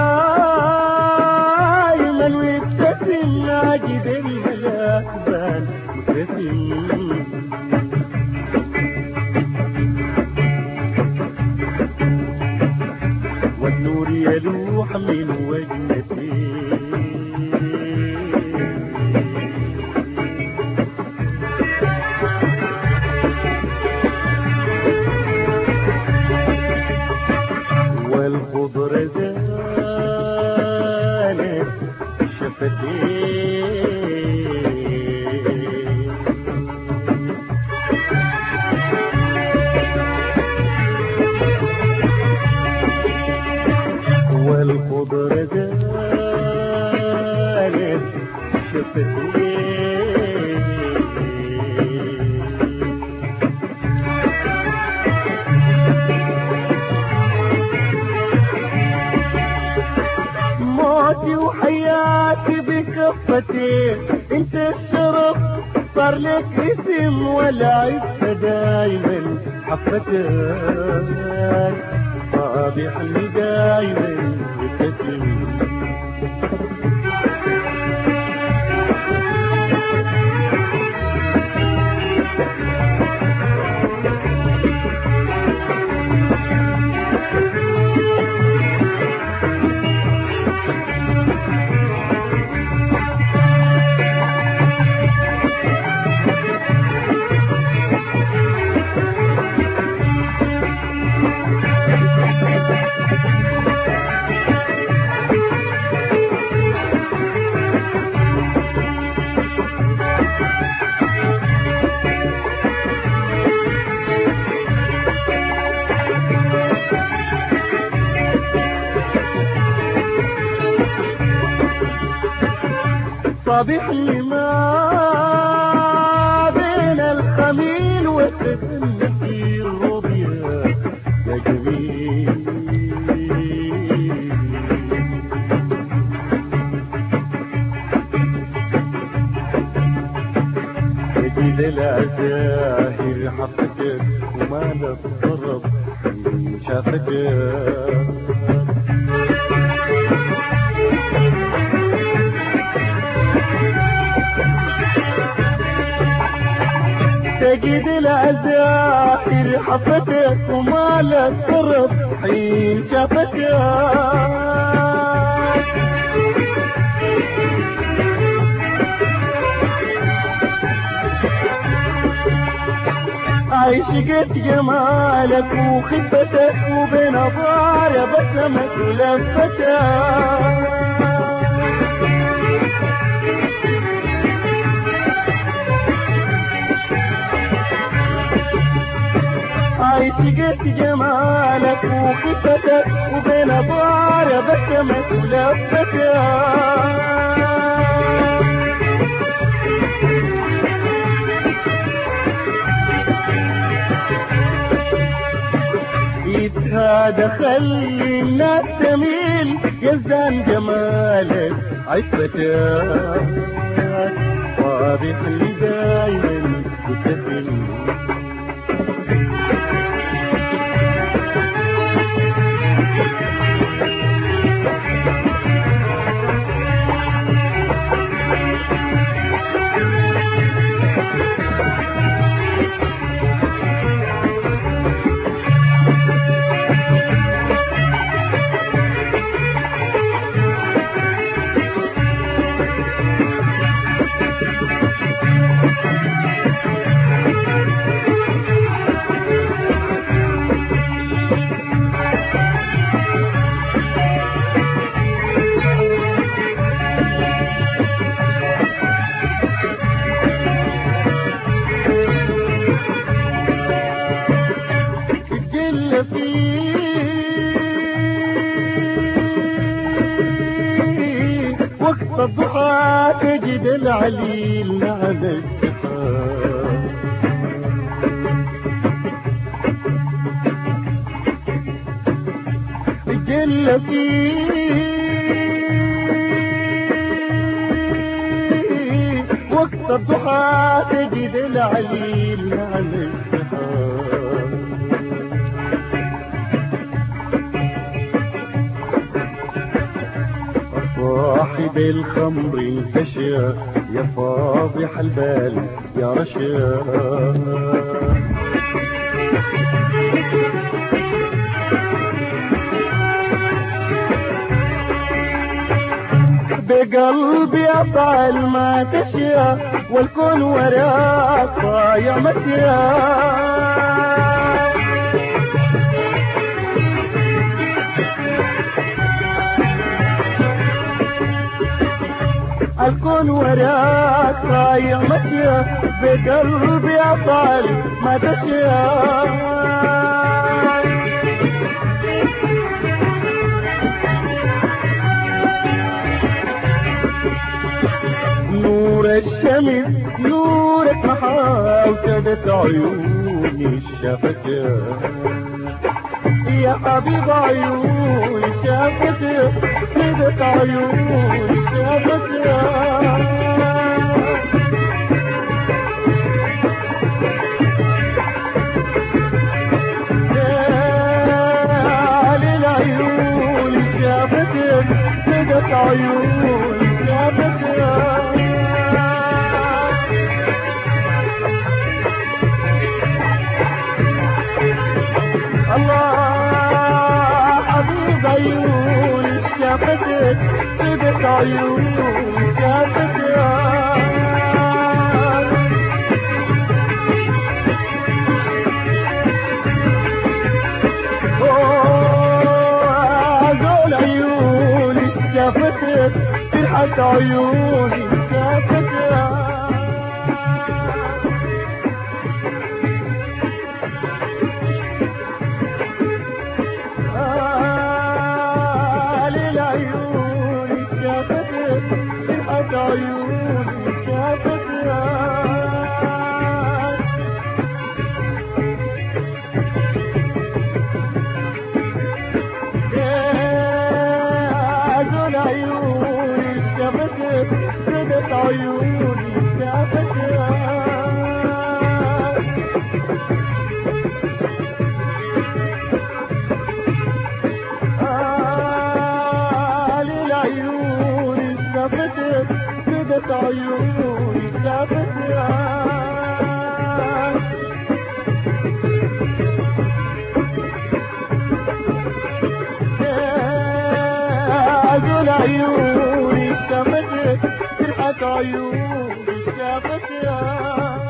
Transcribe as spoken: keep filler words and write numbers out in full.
دايما ويبتسم ماجد الملاكبان مبتسم. والنور يلوح من وجنتي والخضرة زالت شفتي والخضرة زالت شفتي موتي وحياتي بكفتي، انت الشرف صار لك اسم ولا عزة دايما حفتك صابح اللي دايما يبتسم. صابح لي ما بين الخميل والتسنة في الربيع يا جميل. جديد العزاهر حفتك وما للطرب شافتك. تجد العزائر حفتك وما للطرب حين شافتك. عشقت جمالك وخفتك وبنظار بسمك ولفتك. عشقت جمالك وخفتك وبنظار بسمك ولفتك. هذا خلي الناس تميل يزدان جمالك عفتك واضح اللي دايما يبتسم. وقت الضحى تجد العليل على الشفاه. جل فيه وقت الضحى تجد العليل على الشفاه. بالخمر انتشى يا فاضح البال يا رشا. بقلبي أفعل ما تشيا والكون وراك ضايع مشيا. الكون وراك ضايع مشيا بقلبي أفعل ما تشيا. نور الشمس نورك محا وسدت عيوني شافتك يا حبيب عيوني شافتك سدت عيوني شافتك. سدت عيوني شافتك. الله حبيب عيوني شافتك سدت عيوني شافتك. شافتك فرحة عيوني شافتك. آه للعيوني شافتك فرحة عيوني شافتك. عيوني شافتك سدت عيوني شافتك. آه للعيوني شافتك سدت عيوني شافتك. عيوني شافتك فرحة عيوني شافتك.